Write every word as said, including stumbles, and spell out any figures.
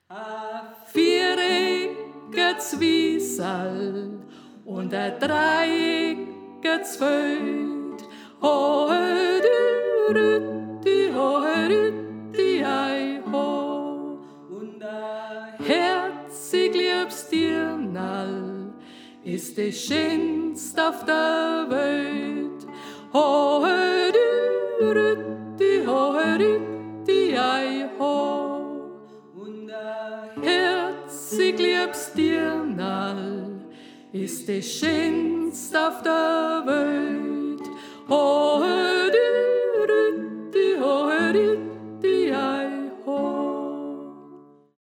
A vierecke Zwiesel und a dreiecke Zweit. Hohe du Rütti, hohe Rütti, ei ho. Und a herzig liebst dir nall ist de schönst auf der Welt. Hohe du Rütti, hohe Rütti, ei ho. Und a herzig liebst dir nall ist de schönst auf der Welt. Hohe